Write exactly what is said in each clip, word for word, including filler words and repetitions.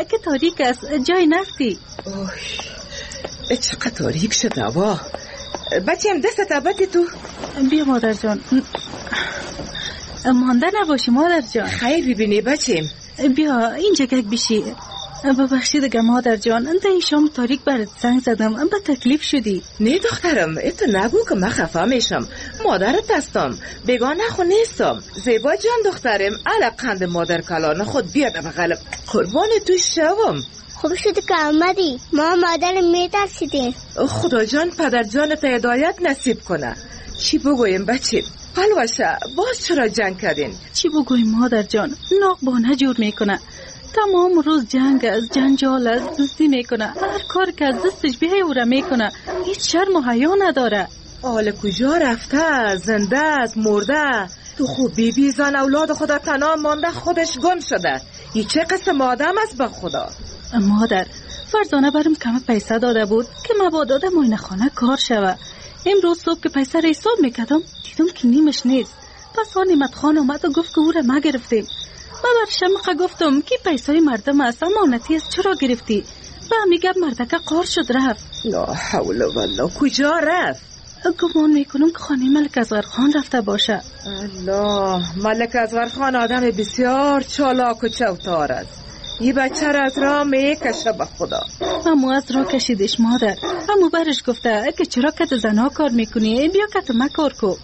که تاریک است، جای نفتی. اوه چقدر تاریک شد هوا. بچیم دست عبدی تو. بیا مادر جان. مانده نباشی مادر جان. خیر ببینی بچیم. بیا اینجا گک بشی. ببخشید دیگه مادر جان، انت این شام تاریک برات زنگ زدم، به تکلیف شدی. نه دخترم، اتو نگو که من خفه میشم. مادرت هستم، بیگانه خو نیستم. زیبا جان دخترم، علق قند مادر کلان خود بیاد بغلم. قربان تو شوم. خوب شد که آمدی، ما مادر میترسیدیم. خدا جان پدر جانت هدایت نصیب کنه. چی بگویم بچه؟ قلوشه باز چرا جنگ کردین؟ چی بگویم مادر جان؟ ناق بانه جور میکنه، تمام روز جنگ است، جنجال است، دزدی میکنه، هر کار که از دستش بیای او را میکنه، هیچ شرم و حیا نداره. حال کجا رفته؟ زنده است، مرده؟ تو خوب بی بی زن اولاد خدا تنها مانده، خودش گم شده. این چه قسم آدم است به خدا؟ مادر فرزانه برم کم پیسه داده بود که مبادا در معاینه خانه کار شوه. امروز صبح که پیسه را حساب میکردم دیدم که نیمش نیست. پس ها نعمت خان اومد و گفت که او را ما گرفتیم. من بر شمقه گفتم که پیسه مردم است، امانتی است، چرا گرفتی؟ و میگه مردکه قار شد رفت. لا حول ولا کجا رفت؟ گمان میکنم که خانه ملک اصغر خان رفته باشه. الله، ملک اصغر خان آدم بسیار چالاک و چوتار است. یه بچه را از راه میکشه به خدا. امو از راه کشیدش مادر. امو برش گفته که چرا کت زنها کار میکنی، بیا کت ما کار کو.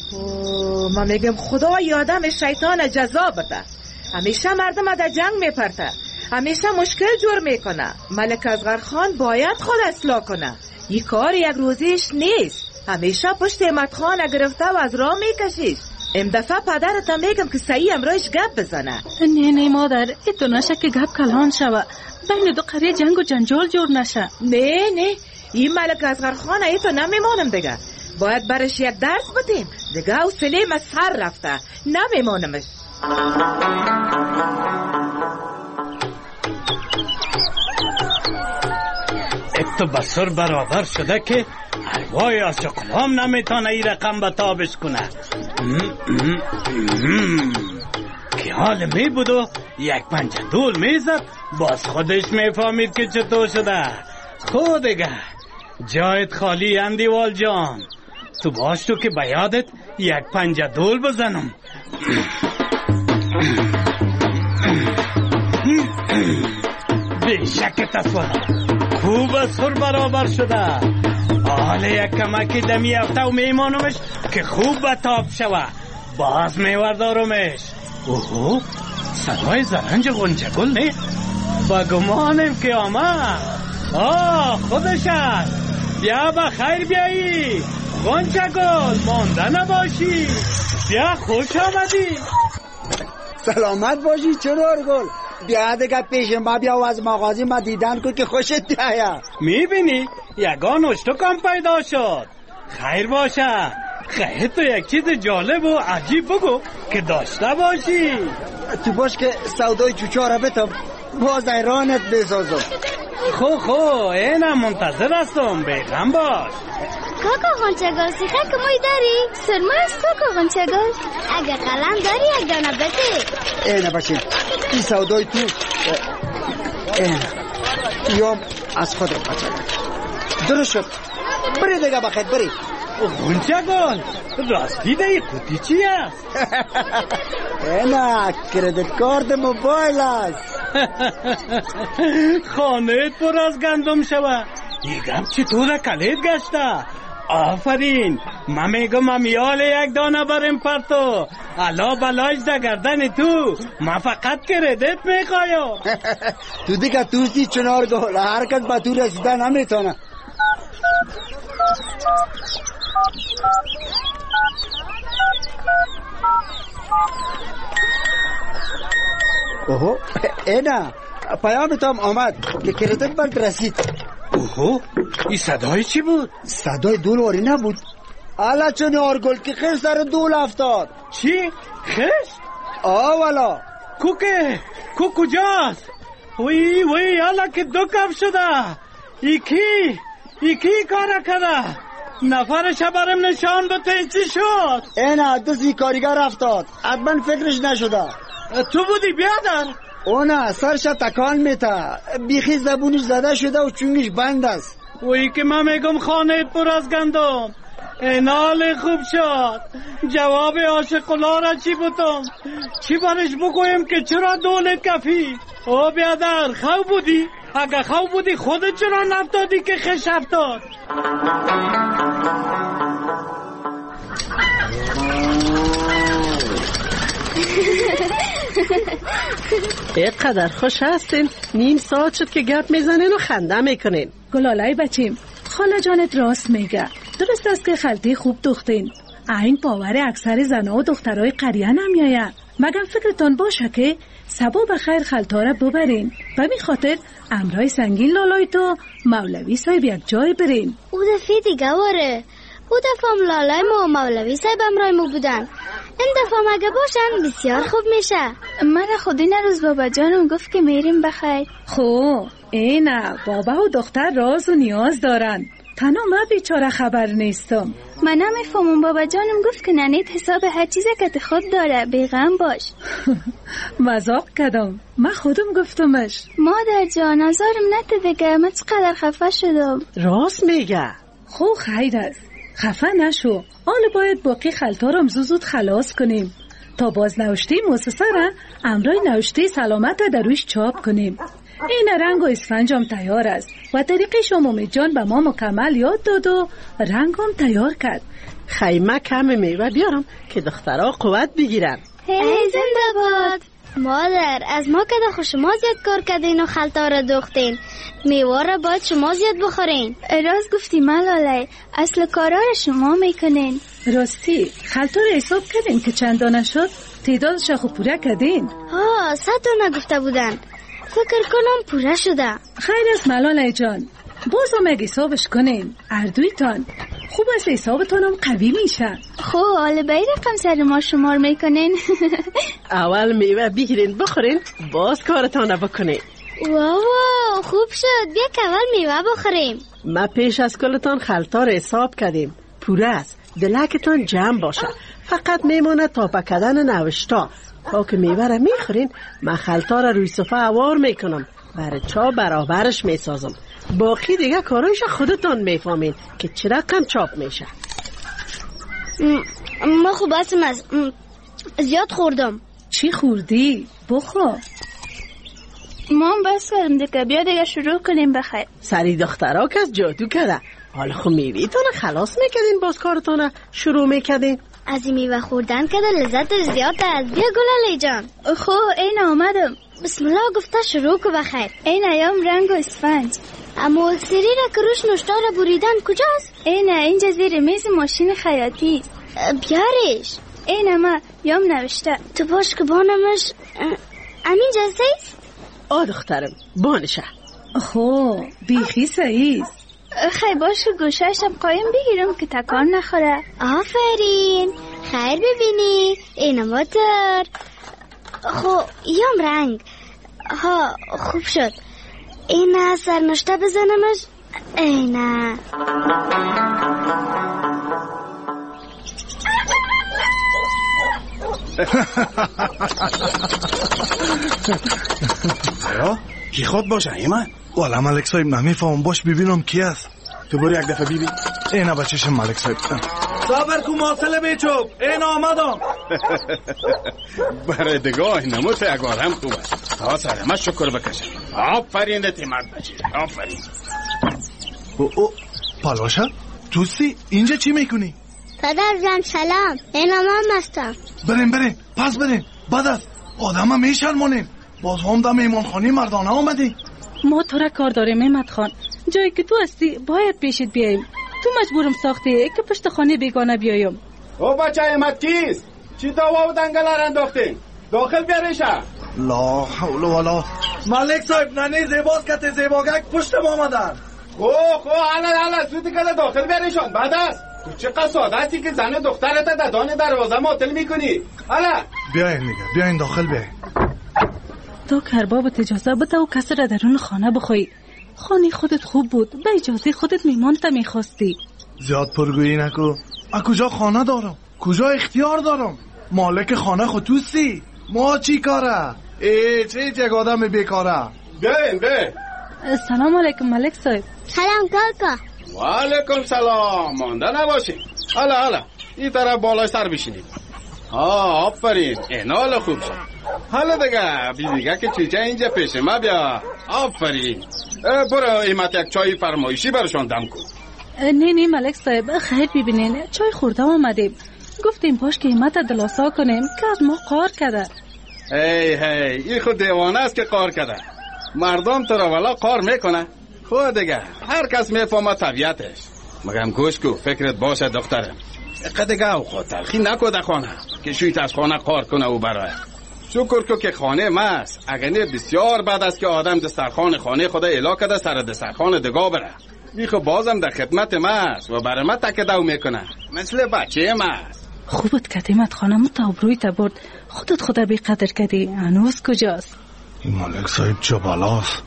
من میگم خدا یادم شیطان جزا بده. همیشه مردم در جنگ میپرته، همیشه مشکل جور میکنه. ملک اصغر خان باید خود اصلاح کنه. این کار یک روزیش نیست. همیشه پشت امت خان گرفته و از راه میکشیش. ام دفعه پدرت میگم که سعی امرایش گپ بزنه. نه نه مادر، ایتو نشه که گپ کلان شوه، بین دو قریه جنگ و جنجال جور نشه. نه نه، این ملک اصغر خان ایتو نمیمانم دیگه. باید برش یک درس بدیم دیگه. او سلیم از سر رفته، نمیمانمش. اتو بسر برابر شده که حلوای از چکلام نمیتونه ای رقم به تابش کنه. که حال می بود و یک پنجه دول میزد، باز خودش میفهمید که چطور شده. خود دیگه جایت خالی اندیوال جان، تو باش تو که بیادت یک پنجه دول بزنم. بیشک تفاهم خوب سر برابر شده. حالا یک کمکی دمی افته و میمانمش که خوب به تاب شوه، باز میوردارمش. اوهو، صدای زرنج غنچه گل نه؟ با گمانم که آمد. آه خودش است. بیا بخیر بیایی غنچه گل، مانده نباشی. بیا خوش آمدی. سلامت باشی چرار گل. بیا دیگه پیش ما بیا و از مغازی ما دیدن کن که خوشت بیاید. میبینی یگان اشتکم پیدا شد. خیر باشه. خیر تو یک چیز جالب و عجیب بگو که داشته باشی. تو باش که سودای چوچا را بتم باز ایرانت بسازم. خو خو اینم منتظر هستم، بیغم باش. کاکا غنچه‌گل سیخه که موی داری؟ سرما است کاکا غنچه‌گل. اگه قلم داری یک دانه بده. اینه باشیم این سودای تو اینه یام از خودم بچه درست شد. بری دیگه بخیر بری. غنچه‌گل راستی دی قوطی چی است؟ اینه کردیت کارت موبایل است. خانه پر از گندم شوه. این گم چطور کلید گشته؟ آفرین. من میگم امیال یک دانه بریم پرتو علا بلاش ده گردن تو. من فقط کردیت میخوایم. تو دیگه توستی چنار گل، هر کس با تو رسیده نمیتونه. اوهو اینا پیامتم آمد که کردیت برد رسید. اوهو این صدای چی بود؟ صدای دولاری نبود. الا چنار گل که خیلی سر دول افتاد. چی؟ خیش؟ آه والا کو که کو کجاست؟ وی وی الا که دو کف شده. ایکی ایکی کارا کرده. نفرش برم نشان بده چی شد؟ اینا دستی کاریگر افتاد، حتما فکرش نشده. تو بودی بیادر؟ اونا سرش تکان میته، بیخی زبونش زده شده و چونگش بند است. وی که من میگم خانه پر از گندم. اینال خوب شد. جواب عاشق‌الله را چی بودم؟ چی برش بگویم که چرا دولت کفی؟ او بیادر خو بودی؟ اگه خو بودی خودت چرا نفتادی که خش افتاد؟ اینقدر خوش هستین، نیم ساعت شد که گپ میزنین و خنده میکنین. گلالای بچیم، خاله جانت راست میگه. درست است که خلطه خوب دوختین. این باور اکثر زنها و دخترای قریه نمیایه. مگم فکرتان باشه که سبا بخیر خلطه را ببرین و می خاطر امرای سنگین لالای تو مولوی صاحب یک جای برین. او دفعه دیگه واره. او دفعه هم لالای ما و مولوی صاحب امرای ما بودن. این دفعه مگه باشن بسیار خوب میشه. من خود این روز بابا جانم گفت که میریم بخیر. خو اینه بابا و دختر راز و نیاز دارن. تنها من بیچاره خبر نیستم. من نمیفهمم. بابا جانم گفت که ننیت حساب هر چیزی که خود داره، بیغم باش. مذاق کردم، من خودم گفتمش. مادر جان نظرم نته دیگه، من چقدر خفه شدم. راست میگه. خو خیر است، خفه نشو. حالا باید باقی خلطا رو زود خلاص کنیم تا باز نوشته مؤسسه را امرای نوشته سلامت در رویش چاپ کنیم. این رنگ و اسفنج هم تیار است و طریقه شما جان به ما مکمل یاد داد و رنگ هم تیار کرد. خیمه کم میوه بیارم که دخترها قوت بگیرن. ای زنده باد. مادر از ما که دخو شما زیاد کار کردین و خلطه را دوختین. میوه را باید شما زیاد بخورین. راست گفتی ملاله، اصل کارا را شما میکنین. راستی خلطه را حساب کردین که چند دانه شد؟ تعدادش خو پوره کردین؟ ها صد دانه گفته بودن. فکر کنم پوره شده. خیر است ملاله جان، باز هم اگه حسابش کنین. اردویتان خوب است، حسابتان هم قوی میشه. خب حالا به رقم سر ما شمار میکنین. اول میوه بگیرین بخورین، باز کارتان بکنین. واو خوب شد، بیا که اول میوه بخوریم. ما پیش از کلتان خلطه را حساب کردیم، پوره است. دلکتان جمع باشه، فقط میمونه تاپه کردن نوشتا. تا که میوه را میخورین من خلطه را روی صفحه اوار میکنم، برای چا برابرش میسازم. باقی دیگه کارایش خودتان میفهمین که چرا کم چاپ میشه. ما خوب هستم از زیاد خوردم. چی خوردی؟ بخور. ما هم بس کردم دیگه، بیا دیگه شروع کنیم بخیر. سری دخترها که از جادو کرده. حالا خب میویتان خلاص میکردین باز کارتان شروع میکردین. از این میوه خوردن که لذت زیاد است. بیا گلاله جان. خب این آمدم. بسم الله گفته شروع که بخیر. این ایام رنگ و اسفنج. اما سری را که روش نوشته را بریدن کجاست؟ این اینجا زیر میز ماشین خیاطی است. بیارش. این اما یام نوشته. تو باش که بانمش امین جزده است؟ آه دخترم بانشه. خب بیخی صحیح است. خیلی باش که گوشهشم قایم بگیرم که تکان نخوره. آفرین، خیر ببینی این موتر. خب یام رنگ. ها خوب شد. این سرنوشته بزنمش. اینه یا کی خود باشه ایمان؟ والا ملک صاحب نمیفهم، باش ببینم کی است. تو برو یک دفعه ببین. اینا بچه‌ش ملک صاحب. صبر کو مواصله بیچوب. این آمدم. برای دگاه نموت اگر هم خوبه. تا سلامت شکر بکشم. آفرین دتی مرد بچه. آفرین. او او پالوشا توسی اینجا چی میکنی؟ پدر جان سلام، این هم هستم. بریم بریم پس بریم. بعد از آدم هم میشرمونیم. باز هم در میمانخانی مردانه آمدی. ما تو را کار داریم احمد خان. جایی که تو هستی باید پیشت بیاییم. تو مجبورم ساخته که پشت خانه بیگانه بیایم. او بچه احمد کیست؟ چی داوا و دنگلار انداختین؟ داخل بیاریشه. لا حول ولا. ملک صاحب ننی زیباز کت زیباگک پشت ما آمدن. خو خو حالا حالا سوتی که داخل بیاریشون. بعد است تو چه قصادتی که زن دخترت در دان دروازه ماتل میکنی. حالا بیاین دیگه، بیاین داخل بیاین. تو کربابت اجازه بده و کسی را درون خانه بخوایی. خانه خودت خوب بود، به اجازه خودت میمانت میخواستی. زیاد پرگویی نکو. من کجا خانه دارم؟ کجا اختیار دارم؟ مالک خانه خود توستی. ما چی کاره؟ ایچ ایچ یک آدم بیکاره. بیاین بیاین. سلام علیکم ملک صاحب. سلام کاکا. و علیکم سلام. مانده نباشین. حالا حالا این طرف بالای سر بشینید. آه آفرین، این حال خوب شد. حالا دیگه بی دیگه که چیچه اینجا پیش ما بیا. آفرین. برو ایمت یک چای فرمایشی برشان دم کن. نه نه ملک صاحب، خیر ببینین، چای خورده آمدیم. گفتیم باش که ایمت دلاسا کنیم که از ما قار کرده. هی هی این خود دیوانه است که قار کرده. مردم تو را ولا قار میکنه. خود دیگه هر کس میفهمه طبیعتش. مگم گوش کو فکرت باشه دخترم. قدگه او خود تلخی نکده خانه که شویت از خانه قار کنه او برای. شکر کو که خانه ماست. اگر نه بسیار بد است که آدم دسترخوان خانه خدا الا کده سر دسترخوان دگاه بره. این خب بازم در خدمت ماست و برای ما تکدو میکنه مثل بچه ماست. خوبت کدیمت خانم تا ابروی تا برد. خودت خدا بی قدر کدی. هنوز کجاست؟ این ملک صاحب چه بلاست.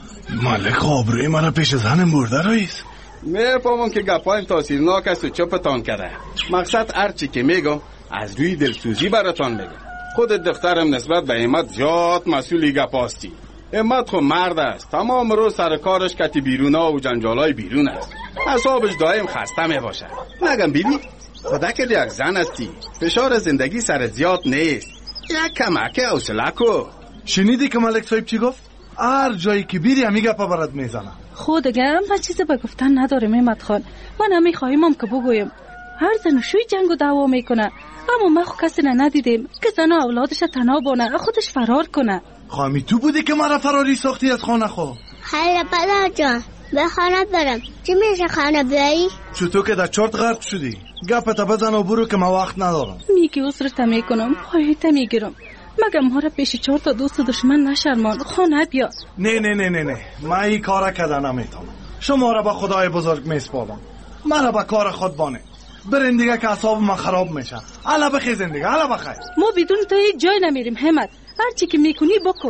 ملک آبروی من پیش زنم برده رئیس. میفهمم که گپایم تاثیرناک است و چپتان کرده. مقصد هرچی که میگم از روی دلسوزی براتان میگم. خود دخترم نسبت به ایمت زیاد مسئولی گپاستی. ایمت خو مرد است. تمام روز سر کارش کتی بیرونا و جنجالای بیرون است. اعصابش دائم خسته میباشه. نگم بیبی خدا که یک زن هستی. فشار زندگی سر زیاد نیست. یک کمک حوصله کو. شنیدی که ملک صاحب چی گفت؟ هر جایی که بیری همی گپا برات میزنه. خود دیگه من چیزی به گفتن ندارم ایمت خان. من همی خواهیم که بگویم هر زن شوی جنگ و دعوا میکنه، اما ما خو کسی ندیدیم که زن اولادش تنها بانه خودش فرار کنه. خواهمی تو بودی که مرا فراری ساختی از خانه خو؟ حالا پدر جان به خانه برم. چی میشه خانه بیایی؟ چطور که در چرت غرق شدی؟ گپتا بزن و برو که ما وقت ندارم. میگی اصرت میکنم، پاییت میگیرم. مگه ما را پیش چهار تا دوست دشمن نشرمان. خانه بیا. نه نه نه نه نه من این کارا کده نمیتونم. شما را به خدای بزرگ میسپارم. من به کار خود بانه. برین دیگه که اعصاب من خراب میشه. الا بخیزین دیگه. الا بخیر. ما بدون تو هیچ جای نمیریم همت. هر چی که میکنی بکن.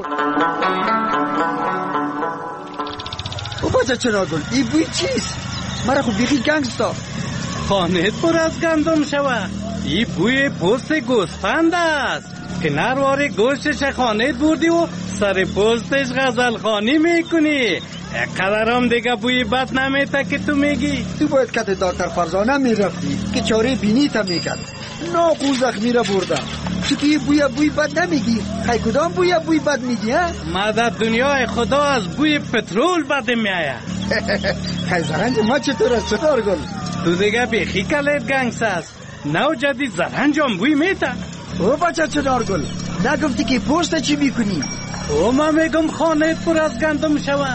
او بچه چرا گل این بوی چیست؟ مرا خود بیخی گنگستا. خانه پر از گندم شوه. این بوی پوست گوسفند است که نروار گوشتش خانه بردی و سر پوستش غزل خانی میکنی. قدرم دیگه بوی بد نمیته که تو میگی. تو باید که دکتر فرزانه میرفتی که چاره بینی تا میکرد. ناقو زخمی را بردم. تو که بوی بوی بد نمیگی. خیلی کدام بوی بوی بد میگی ها؟ ما در دنیای خدا از بوی پترول بد میایه. خیلی زرنج ما چطور است چطور گل؟ تو دیگه بیخی کلیب گنگس است. نو جدید زرنجم بوی میته. او بچه چطور گل؟ نگفتی که پوست چی میکنی؟ او ما میگم خانه پر از گندم شوه.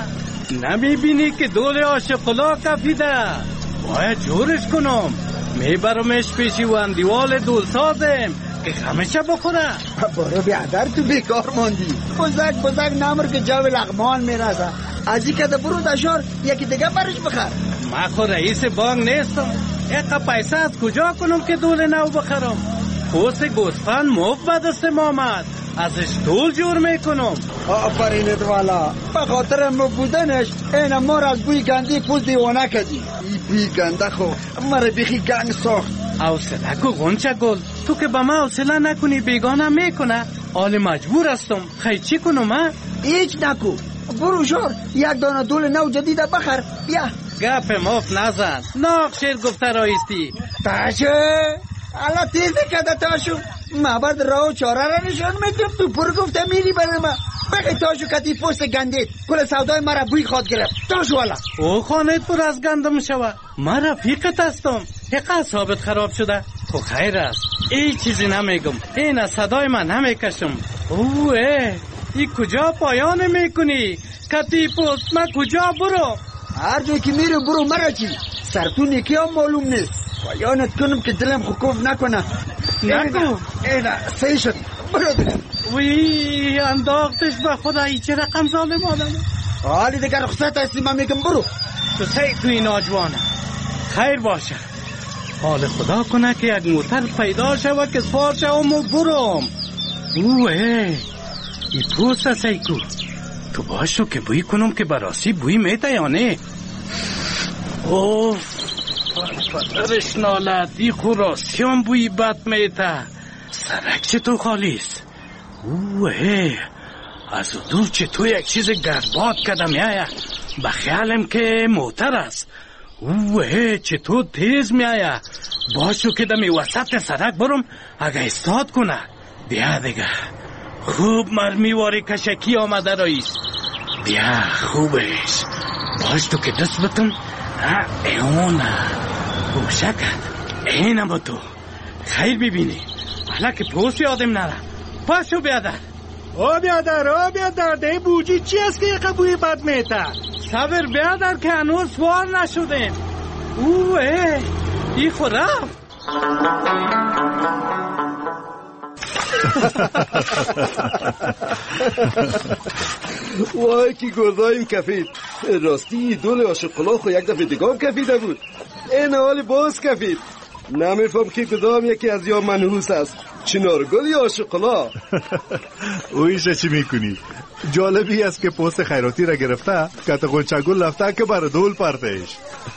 نمیبینی که دول آشقلا کفیده. باید جورش کنم. میبرمش پیشی و اندیوال دول سازم که خمشه بخوره. برو بیادر تو بیکار ماندی. بزرگ بزرگ نمر که جو لغمان میرسه. ازی که برو دشار یکی دیگه برش بخر. ما خود رئیس بانک نیستم. اقا پیسه از کجا کنم که دول نو بخرم؟ پوست گوسفند مفت به دست مامد. ازش طول جور میکنم. آفرینت والا به خاطر ما بودنش این مار از بوی گندی پوست دیوانه کدی. ای بوی گنده خو مره بیخی گنگ ساخت. حوصله کو غنچه گل. تو که به من حوصله نکنی بیگانه میکنه. آل مجبور هستم. خیلی چی کنم ها؟ هیچ نکو. برو شور یک دانه دول نو جدیده بخر. بیا گپ مفت نزن. ناق شیر گفته رایستی. تاشه حالا تیزی کده تاشو. ما بعد راو چاره را نشان میدیم. تو پر گفته میری برای ما. بخی تاشو کتی پوست گندید. کل سودای مرا بوی خواد گرفت. تاشو والا او خانه پر از گندم شوه. من رفیقت هستم. حقا ثابت خراب شده. خو خیر است. ای چیزی نمیگم. این از صدای من نمیکشم. اوه ای کجا پایان میکنی؟ کتی پوست ما کجا برو؟ هر جایی که میره برو مرا چی؟ سرتون یکی هم معلوم نیست. پایانت کنم که دلم خوکوف نکنه. نکو اینا صحیح شد. برو دیگه. وی انداختش به خدا. ای چه رقم ظالم آدم. حالی دیگه رخصت هستی من میگم برو. تو سی تو این آجوانه. خیر باشه. حال خدا کنه که یک موتر پیدا شوه که سوار شوم و برم. اوه ای پوست سیکو. تو باشو که بوی کنم که براسی بوی میته یا نه. اوف پدرش نالد. ای خوراسی هم بوی بد میته. سرک چه تو خالیست. اوه از دور چه تو یک چیز گرباد کدم میایه بخیالم که موتر است. اوه چه تو تیز میایه باشو که دمی وسط سرک برم اگه استاد کنه. بیا دیگه خوب مرمیواری کشکی آمده رئیس. بیا خوبش باش تو که دست بتم ایونه گوشه کرد اینم با تو خیر ببینی حالا که پوست یادم نره. پاشو بیادر او بیادر او بیادر ده بوجی چی است که یک بوی بد میته؟ صبر بیادر که هنوز سوار نشدیم. اوه ای خورم وای که گردایم کفید. راستی دول آشقلا خو یک دفعه دیگه هم کفیده بود. این حال باز کفید. نمیفهم که کدام یکی از یا منحوس است، چنارگل یا آشقلا. اویشه چی میکنی؟ جالبی است که پوست خیراتی را گرفته که تا غنچگل رفته که بر دول پرتش.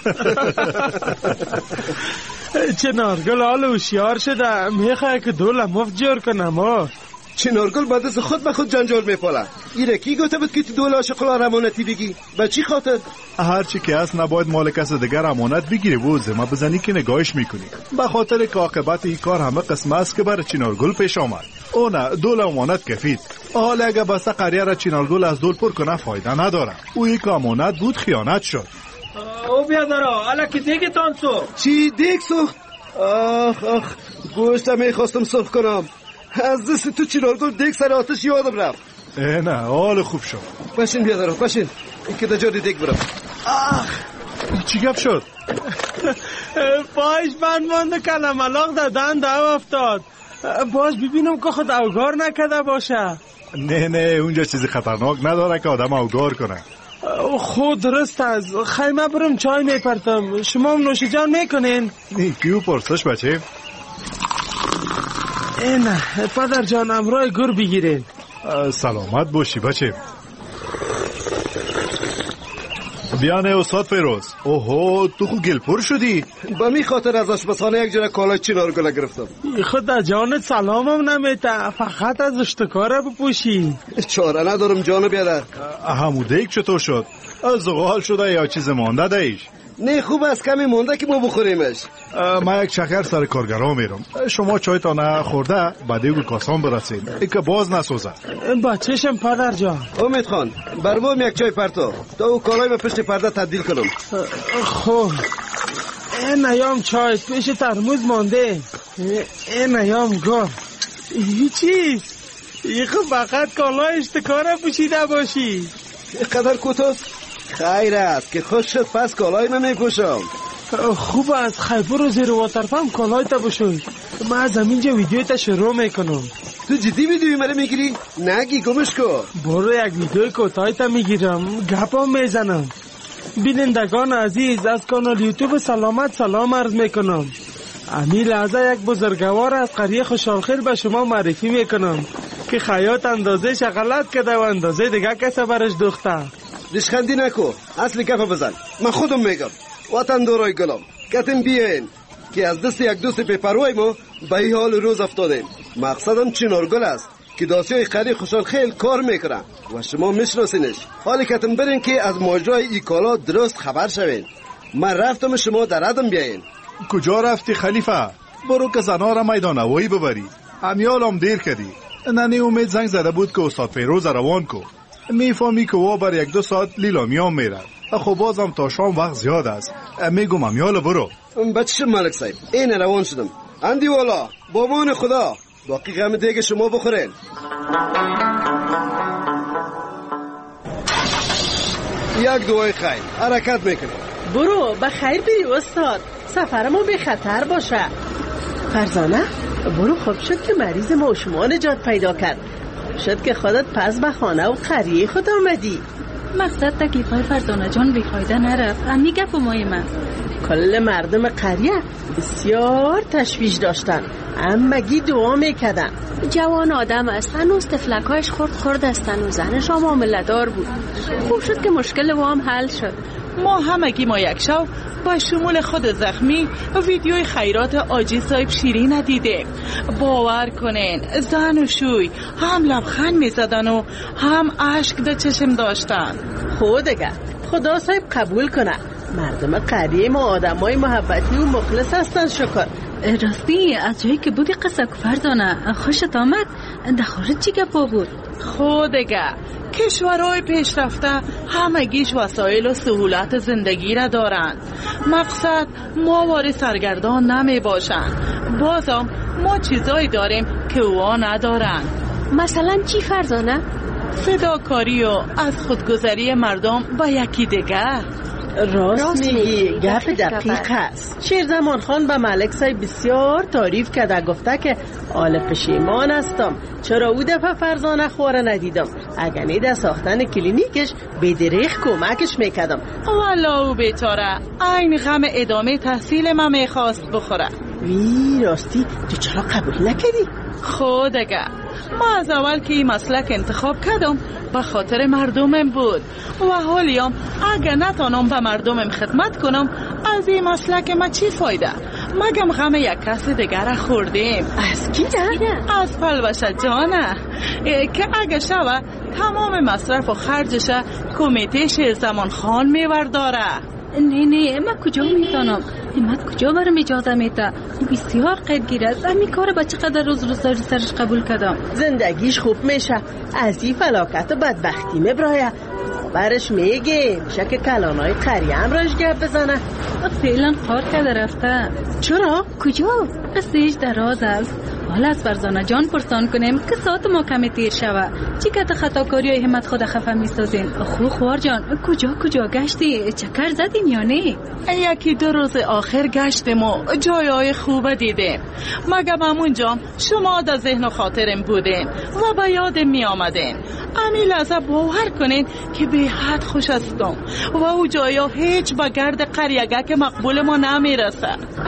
چنارگل حال هوشیار شده میخواه که دول مفت جور کنم. ها چنارگل بعد از خود به خود جنجال میپاله. ایره کی گفته بود که تو دول آشقلا رمانتی بگی؟ به چی خاطر؟ هرچی که هست نباید مال کس دیگر امانت بگیری و زما بزنی که نگاهش میکنی. به خاطر که عاقبت این کار همه قسم است که برای چنارگل پیش آمد. او نه دول امانت کفید. حالا اگه بسته قریه را چنارگل از دول پر کنه فایده نداره. او یک امانت بود خیانت شد. او بیادرها حالا که دیگه تان سوخت. چی دیگ سوخت؟ آخ آخ گوشتم میخواستم سرخ کنم. از دست تو چنارگل دیگ سر آتش یادم رفت. نه حال خوب شد. بشین بیادرها بشین این که دجاری دیگ برم. آخ چی گپ شد؟ پایش بند مانده کلم علاق دادن دو افتاد. باز ببینم که خود اوگار نکده باشه. نه نه اونجا چیزی خطرناک نداره که آدم اوگار کنه. خود درست از خیمه برم چای میپرتم. شما هم نوش جان میکنین؟ نه کیو پرسش بچه؟ اینه پدر جان امرای گر بگیرین. سلامت باشی بچه. بیانه استاد فیروز. اوهو تو خو گلپور شدی؟ با می خاطر از آشپزخانه یک جور کالای چنارگل گرفتم. خود در جانت سلامم نمیته فقط از اشتکاره بپوشی. چاره ندارم جانو بیادر. هموده ایک چطور شد؟ زغال شده یا چیز مانده دایش؟ نه خوب است کمی مونده که ما بخوریمش. ما یک شکر سر کارگرها میرم. شما چای تا نخورده بعد یک کاسان برسید ای که باز نسوزه. با چشم پدر جان. امید خان برمون یک چای پرتو تا او کالای به پشت پرده تبدیل کنم. خب این ایام چای پیش ترموز مانده. این ایام گار هیچی ای خب فقط کالای اشتکاره پوشیده باشی. قدر کوتاست؟ خیر است که خوش شد پس کالای من میپوشم. خوب است خیبر رو زیر واترپمپ کالای تا بشوی. من از همینجا ویدیوی تا شروع میکنم. تو جدی ویدیوی مرا میگیری؟ نگی گمش کن. برو یک ویدیوی کوتاهی تا میگیرم گپام میزنم. بینندگان عزیز از کانال یوتیوب سلامت سلام عرض میکنم. امی لحظه یک بزرگوار از قریه خوشحالخیر به شما معرفی میکنم که خیاط اندازه شغلت کده و اندازه دیگه کسا برش دوخته. ریشخندی نکو اصلی کفه بزن. من خودم میگم وطن دارای گلم کتن بیاین که از دست یک دوست بی‌پروای ما به این حال روز افتادیم. مقصدم چنارگل است که داسیای قریه خوشحالخیر کار میکنه و شما میشناسینش. حالی کتن برین که از ماجرای ای کالا درست خبر شوین. من رفتم شما در ردم بیاین. کجا رفتی خلیفه؟ برو که زنها را میدان هوایی ببری. همیال هم دیر کردی. ننی امید زنگ زده بود که استاد فیروز روان کو. میفهمی که وا بر یک دو ساعت لیلامیان میره. خب بازم تا شام وقت زیاد است. میگم همیال برو. بچه ملک صاحب این روان شدم. اندی والا با مان خدا باقی غم دیگه شما بخورین. یک دوای خیر حرکت میکنه. برو به خیر بری استاد. سفر ما به خطر باشه. فرزانه برو خوب شد که مریض ما و شما نجات پیدا کرد. خوب شد که خودت پس به خانه و قریه خود آمدی. مقصد تکلیفای فرزانه جان بیفایده نرفت. امی گپ مای من کل مردم قریه بسیار تشویش داشتن امگی دعا میکدن. جوان آدم است هنوز تفلکایش خورد خورد استن و زنش هم عامله دار بود. خوب شد که مشکل وام حل شد. ما همگی ما یک شو با شمول خود زخمی ویدیوی خیرات آجی صاحب شیرین دیدیم. باور کنین زن و شوی هم لبخند می زدن و هم اشک در چشم داشتن. خودگه خدا صاحب قبول کنه، مردم قریه ما آدم های محبتی و مخلص هستن. شکر. راستی از جایی که بودی قصه فرزانه خوشت آمد؟ در خارج چی گپا بود؟ خودگه کشورهای پیشرفته همگیش وسایل و سهولت زندگی را دارند. مقصد ما واری سرگردان نمی باشند. بازم ما چیزایی داریم که اوها ندارند. مثلا چی فرزانه؟ فداکاری و از خودگذری مردم با یکی دیگه. راست میگی، گپ دقیق هست. شیر زمان خان به ملک صاحب بسیار تعریف کرده، گفته که آل پشیمان هستم چرا او دفعه فرزانه خواره ندیدم، اگر نیده ساختن کلینیکش به دریخ کمکش میکردم. والا او بیچاره این غم ادامه تحصیل ما میخواست بخوره. وی راستی تو چرا قبول نکردی؟ خودگه ما از اول که این مسلک انتخاب کردم به خاطر مردمم بود و حالیم اگه نتانم به مردمم خدمت کنم از این مسلک ما چی فایده؟ مگم غم یک کس دیگر را خوردیم. از کی ده؟ از پلوشه جانه که اگه شوه تمام مصرف و خرجش کمیته شیر زمان خان میورداره. نه نه ما کجا میتونم؟ همت کجا برم اجازه میده؟ بسیار قیدگیر است. امی کار با چقدر روز روز داری سرش قبول کردم. زندگیش خوب میشه، از این فلاکت و بدبختی مبرایه. برش میگه میشه که کلانای قریه هم راش گپ بزنه. فعلا کار کرده رفته. چرا؟ کجا؟ قصهش دراز است. حالا از فرزانه جان پرسان کنیم که ساعت ما کمی تیر شوه. چی که خطاکاری های همت خود خفه میسازین؟ خو خوار جان کجا کجا گشتی؟ چکر زدین یا نه؟ یکی دو روز آخر گشتیم و جایای خوب دیدیم. مگم همونجا شما در ذهن و خاطرم بودین و به یادم می آمدین. امی لحظه باور کنین که به حد خوش هستم و او جایا هیچ با گرد قریگه که مقبول ما نمی رسه.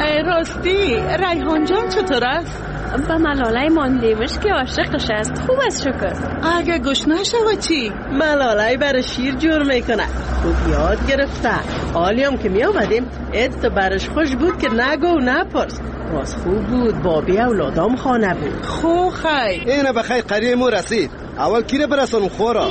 راستی ریحان جان چطور است؟ با ملاله ماندیمش که عاشقش است. خوب است شکر. اگه گوش نشوه چی؟ ملاله برای شیر جور میکنه، خوب یاد گرفته. حالیم که می آمدیم ات برش خوش بود که نگو نپرس. باز خوب بود، بابی اولادام خانه بود. خو خی اینه بخیر قریه مو رسید. اول کی رو برسانم خورا؟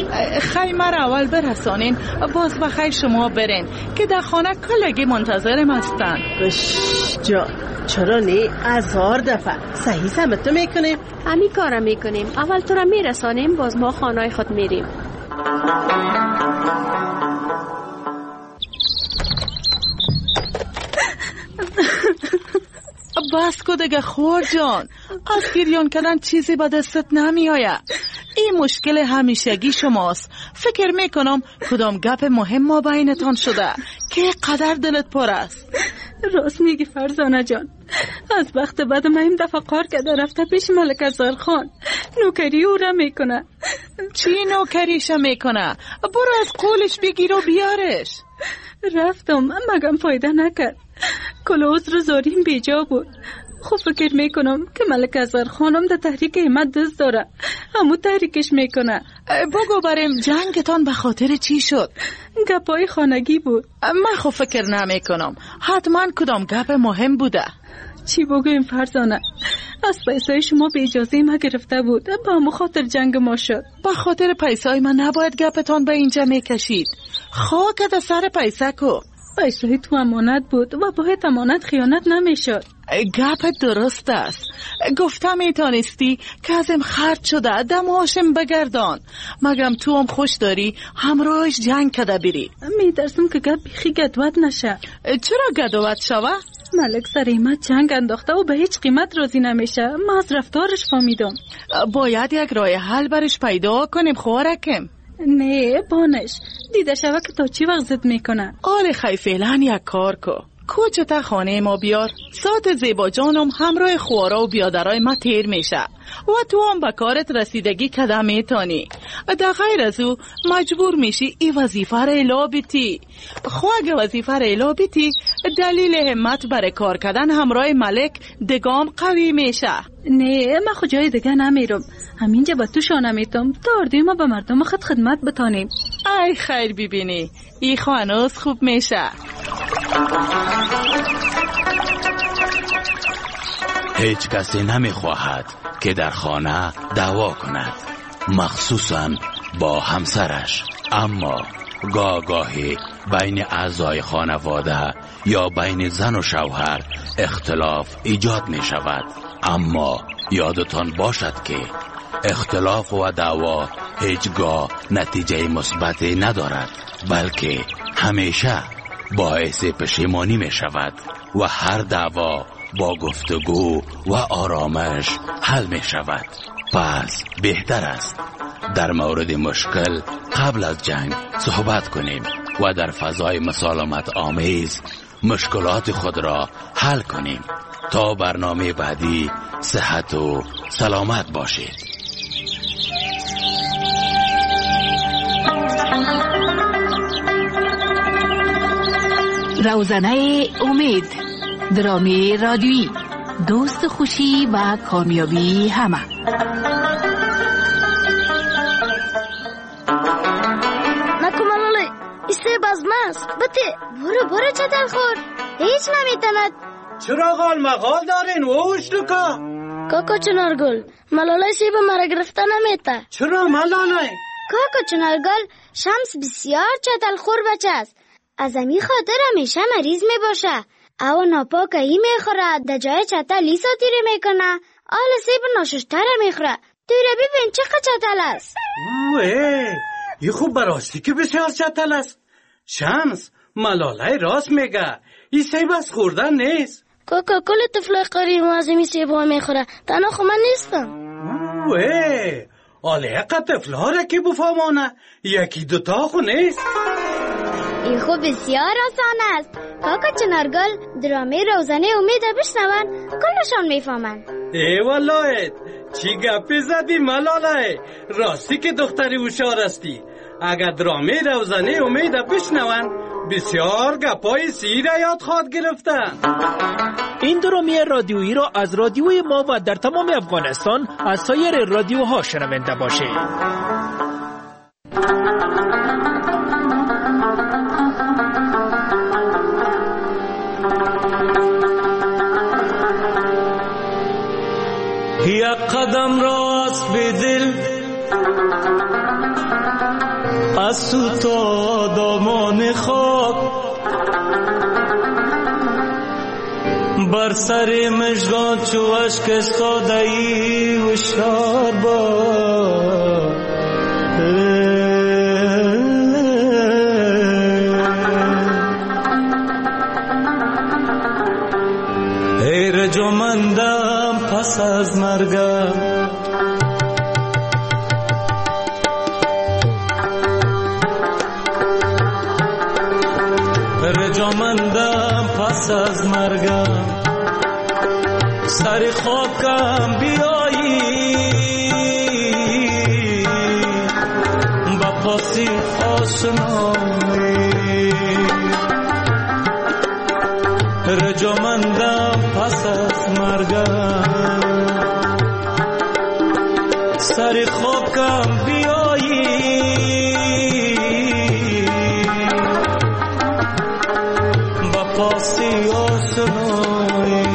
خی مرا اول برسانین باز بخیر شما برین که در خانه کلگی منتظرم هستن. بش جا چرا نه؟ هزار دفعه صحیح سمتو میکنیم. همی کارم میکنیم. اول تو را میرسانیم باز ما خانه خود میریم. بس کو دیگه خور جان، از گریان کردن چیزی به دستت نمی آید. این مشکل همیشگی شماست. فکر میکنم کدام گپ مهم ما بینتان شده که قدر دلت پر است. راست میگی فرزانه جان، از وقت بعد ما این دفعه کار کرده رفته پیش ملک ازار خان، نوکری او را میکنه. چی نوکریش میکنه؟ برو از قولش بگیر و بیارش. رفتم مگم فایده نکرد. کل عذر زاریم بیجا بود. خب فکر میکنم که ملک ازار خانم در تحریک همت دست داره، همو تحریکش میکنه. بگو بریم جنگتان به خاطر چی شد؟ گپای خانگی بود. من خب فکر نمی کنم، حتما کدام گپ مهم بوده. چی بگویم فرزانه؟ از پیسای شما به اجازه ما گرفته بود، با همو خاطر جنگ ما شد. با خاطر پیسای من نباید گپتان به اینجا میکشید. خاکت از سر پیسه کو. پیسای تو امانت بود و باید امانت خیانت نمیشد. گپت درست است. گفتم میتانستی که ازم خرد شده دماشم بگردان. مگم تو هم خوش داری همراهش جنگ کده بری. میترسم که گپ بیخی گدوت نشه. چرا گدوت شوه؟ ملک سر ایمت جنگ انداخته و به هیچ قیمت راضی نمیشه. ما از رفتارش فهمیدم. باید یک راه حل برش پیدا کنیم خوارکم. نه بانش دیده شوه که تا چی وقت زد میکنه. آل خی فعلا یک کار کو کوچه تا خانه ما بیار. ساعت زیبا جانم همراه خوارا و بیادرای ما تیر میشه و تو هم به کارت رسیدگی کده میتانی. در غیر از او مجبور میشی ای وظیفه را الا بیتی. خو اگه وظیفه را الا بیتی دلیل همت برای کار کردن همراه ملک دگام قوی میشه. نه ما خود جای دیگه نمیرم، همینجا با تو شانه میتم تا اردوی ما به مردم خود خدمت بتانیم. ای خیر ببینی ای خانوز خوب میشه. هیچ کسی نمیخواهد که در خانه دعوا کند، مخصوصاً با همسرش، اما گاه گاهی بین اعضای خانواده یا بین زن و شوهر اختلاف ایجاد می شود. اما یادتان باشد که اختلاف و دعوا هیچگاه نتیجه مثبتی ندارد، بلکه همیشه باعث پشیمانی می شود و هر دعوا با گفتگو و آرامش حل می شود. پس بهتر است در مورد مشکل قبل از جنگ صحبت کنیم و در فضای مسالمت آمیز مشکلات خود را حل کنیم تا برنامه بعدی صحت و سلامت باشید. روزنه امید، درامی رادیویی، دوست خوشی و کامیابی همه. نکمالالی ایسته بازماست بته برو برو چطور خور هیچ نمیتند. چرا غال مغال دارین ووش لکا؟ کاکا چنارگل ملالای سیب مرا گرفته نمیته. چرا ملالای؟ کاکا چنارگل شمس بسیار چتل خور بچه است، از امی خاطر همیشه مریض می باشه. او ناپاکه ای میخوره، در جای چتل لیسا تیره میکنه، آل سیب ناششتره میخوره. تیره ببین چقدر چتل است. اوه ای خوب براستی که بسیار چتل است. شمس ملالای راست میگه، ای سیب از خوردن نیست. کاکا کل طفل قریب از امی سیب ها میخوره، تنها خو من نیستم. اوه آله اقا طفل ها را که بفهمانه، یکی دوتا خو نیست. این خوب بسیار آسان است. کاکا چنارگل درامه روزنه امید بشنون کلشان میفهمن. ای والله چی گپی زدی ملالای، راستی که دختری هوشیار استی. اگر درامه روزنه امید بشنون بسیار گپای سیر یاد خواهد گرفتن. این درامه رادیویی را از رادیوی ما و در تمام افغانستان از سایر رادیوها شنونده باشید. یک قدم راست به دل از تو تا دامان خاک، بر سر مژگان چو اشک استاده ای هوشیار باش. ای رجمندم پس از مرگم، رجمندم پس از مرگم، سر خاکم بیایی با پاسی آشنایی. رجمندم پس از مرگم، سر خاکم بیایی با پاسی آشنایی.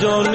جان